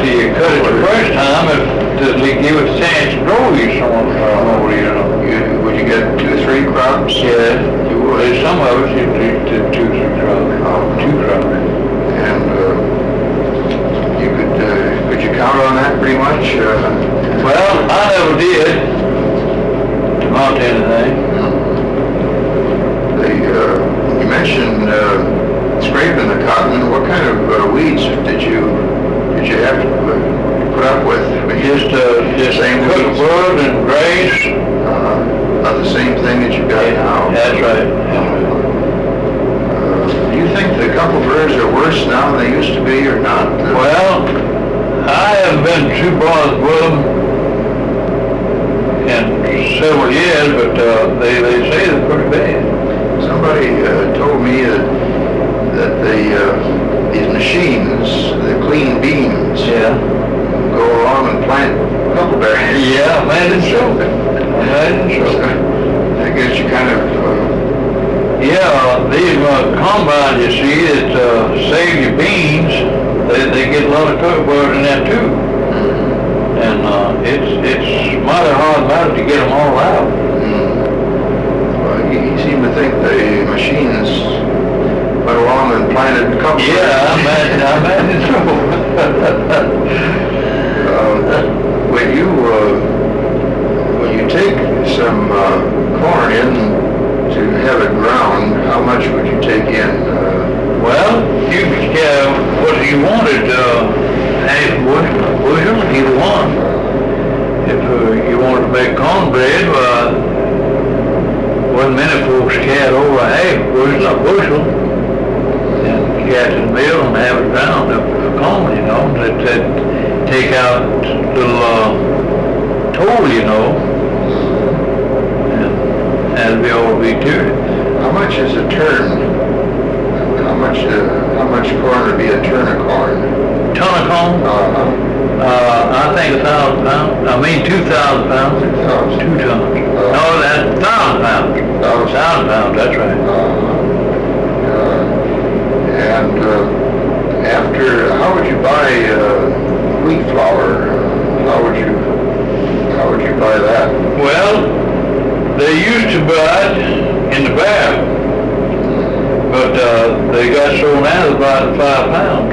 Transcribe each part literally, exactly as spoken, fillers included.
after you cut it the first time, if, to give it a chance to grow you some more, you know. You, would you get two or three crops? Yeah, you would. There's some of us, you did two, three crops, Oh. two crops. And uh, you could uh, could you count on that pretty much? Uh, Well, I never did to mount anything. They, uh, you mentioned uh, scraping the cotton. What kind of uh, weeds did you did you have to put, put up with? When you, Just, uh, just Same cooked weeds? wood and grass. uh, about the same thing that you got now. That's right. That's right. Uh, do you think the Cumberburrs are worse now than they used to be, or not? Uh, Well, I haven't been too bothered with them in several years, but uh, they, they say they're pretty bad. Somebody uh, told me that that the uh, these machines, the clean beans, Yeah. go along and plant huckleberries. Yeah, imagine so. Imagine so. I guess you kind of, uh, Yeah, these uh, combines, you see, that uh, save your beans, they, they get a lot of cookboard in that too. And uh, it's it's mighty hard matter to get them all out. mm, well, you, you seem to think the machines went along and planted huckleberries. Yeah, I imagine, I imagine so. um, when you uh, when you take some uh, corn in to have it ground, how much would you take in? Uh, Well, you could, uh, what you wanted, uh, half bushel, bushel, either one. If uh, you wanted to make cornbread, uh, wasn't many folks had over a half bushel, a bushel, and get to the mill and have it ground up for corn, you know, that, that take out little, uh, toll, you know, and that'd be all we do. how much is a turn? How much? Uh, how much corn would be a turn of corn? Ton of corn? Uh, Uh, I think a thousand pounds, I mean two thousand pounds. two thousand. Two tons. No, that's thousand pounds. Thousand. Thousand pounds, that's right. Uh, uh, and uh, after, how would you buy uh, wheat flour? How would you? How would you buy that? Well, they used to buy it in the bag, but, uh, they got sold out at about five pounds.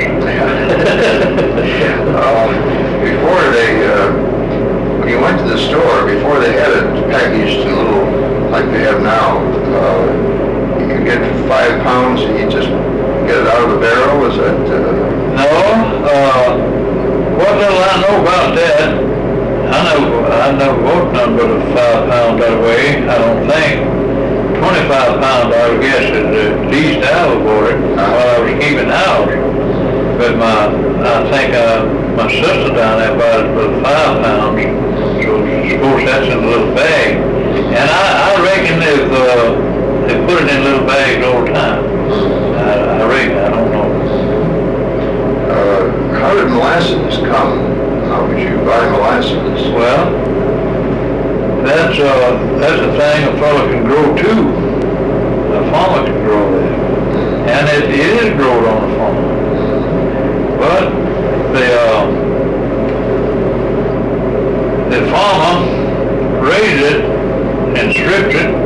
uh, before they, uh, when you went to the store, before they had it packaged in a little, like they have now, uh, you could get five pounds and you just get it out of the barrel. Is that? Uh, No, uh, what little I know about that, I know, I never bought none but a five pound that way, I don't think. Twenty-five pound, I would guess, is the least I ever bought it while I was keeping house. But my, I think, uh, my sister down there bought it for five pounds, so of course that's in a little bag. And I, I reckon if, uh, they put it in little bags all the time. I, I reckon, I don't know. uh, how did molasses come? How would you buy molasses? Well, that's, uh, that's a thing a fellow can grow too. A farmer can grow that. And it, it is grown on a farm. But the, uh, the farmer raised it and stripped it